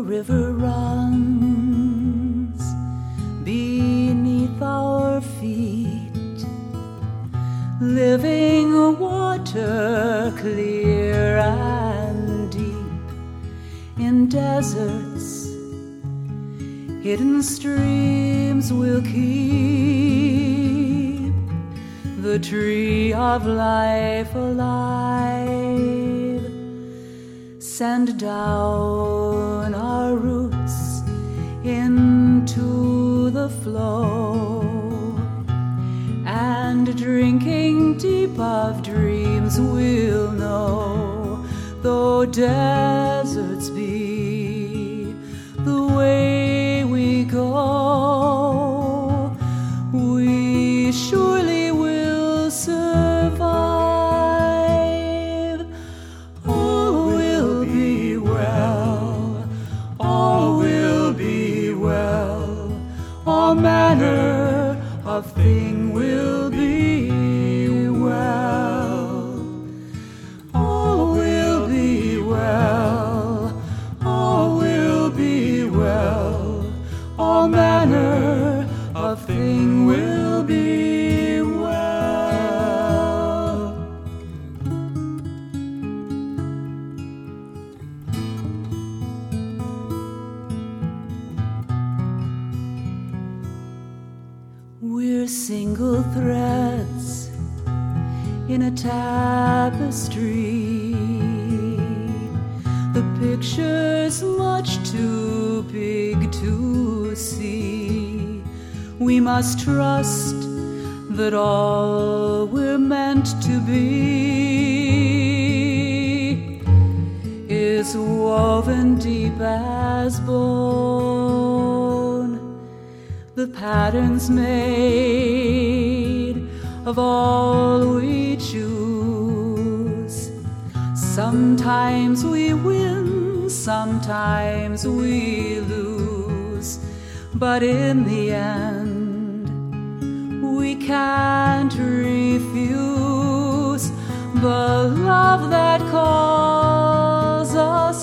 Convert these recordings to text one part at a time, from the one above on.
river runs beneath our feet, living water clear and deep. In deserts, hidden streams will keep the tree of life alive. Send down our roots into the flow, and drinking deep of dreams we'll know. Though deserts be the way we go, we surely will survive. All will be well, all will be well, all manner of thing will be well. All will be well, all will be well, all manner of thing will be well. We're single threads in a tapestry. The picture's much too big to see. We must trust that all we're meant to be is woven deep as bone. The patterns made of all we choose. Sometimes we win, sometimes we lose, but in the end we can't refuse the love that calls us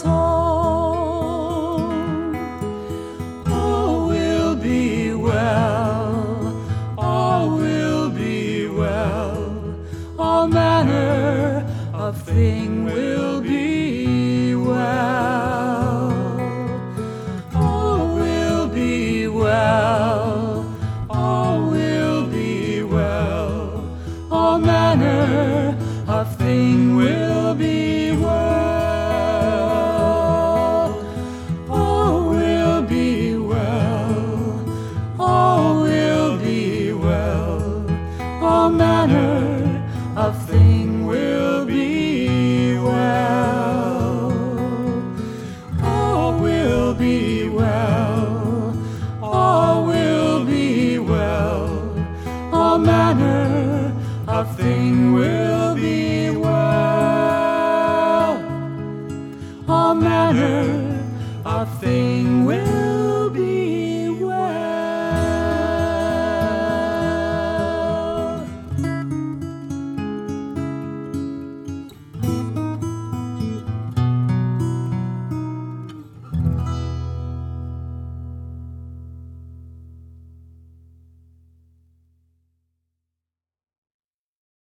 home. All will be well, all will be well, all manner of thing will be well. All will be well, all will be well, all manner of thing will be well. All will be well, all will be well, all manner of thing will be well. All will be